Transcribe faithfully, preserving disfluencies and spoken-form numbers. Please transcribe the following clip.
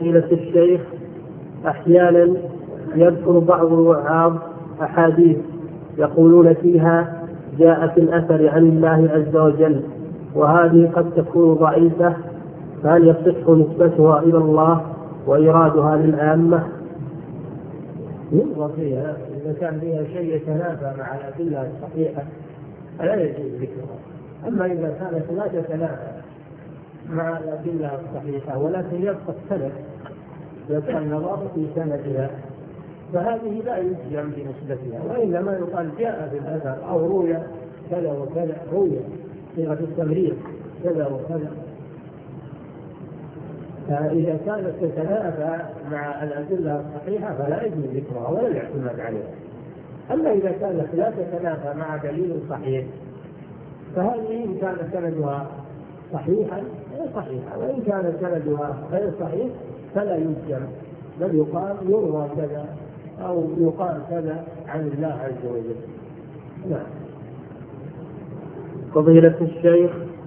فضيلة الشيخ، أحيانا يذكر بعض الوعاظ أحاديث يقولون فيها جاء في الأثر عن الله عز وجل، وهذه قد تكون ضعيفة، فهل يصح نسبتها إلى الله وإيرادها للعامة؟ ينظر فيها، إذا كان فيها شيء يتنافى مع الأدلة الصحيحة فلا يجوز ذكرها. أما إذا كانت لا تتنافى مع الأدلة الصحيحة ولكن يبقى السند، يبقى النظر في سندها، فهذه لا يلزم بنسبتها، وإنما يقال جاء في الأثر أو روي كذا وكذا، روي صيغة التمريض كذا وكذا. فإذا كانت تتنافى مع الأدلة الصحيحة فلا يجوز ذكرها ولا الاعتماد عليها. أما إذا كانت لا تتنافى مع دليل صحيح فهذه إن كان سندها صحيحا صحيحا، وإن كان سندها غير صحيح فلا يلزم، بل يقال يروى كذا أو يقال كذا عن الله عز وجل. نعم. فضيلة الشيخ،